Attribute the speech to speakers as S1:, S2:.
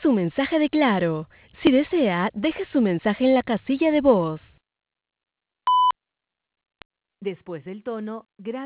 S1: su mensaje de Claro. Si desea, deje su mensaje en la casilla de voz. Después del tono,